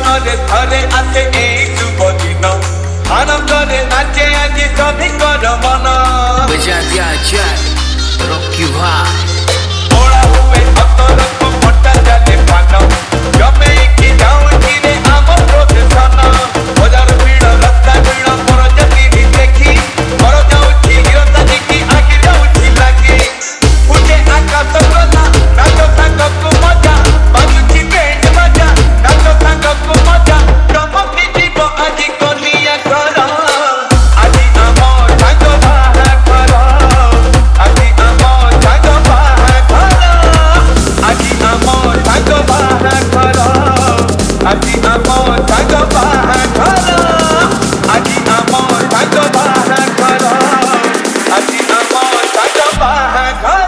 जीवनरे थरे आसे एई शुभ दिन आनंदरे नाचे आज सभिकर मन बजा दिया जाए रॉकी भाई ओला हुए अतर को पट्टा जाले पानो जमे की जाऊंगी रे आम प्रोसेसन बाजार भीड़ रास्ता भीड़ पर जति भी देखी पर जाऊंगी हिरता जी की आगे जाऊंगी लागे उठे आकाश गला नाचो संग को मजा बाजुची बैंड बजा नाचो संग को मजा चमकी जीव आज कनिया कर आज आम संग बाहा कर आज आम संग बाहा कर आज आम संग बाहा कर आज आम संग बाहा कर आज आम संग बाहा कर आज आम संग बाहा कर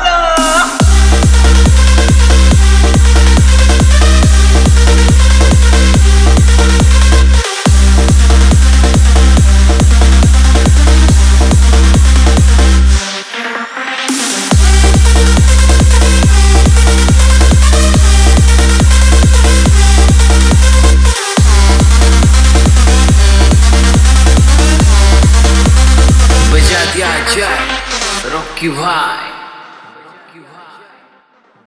बजा दिया जाए रॉकी भाई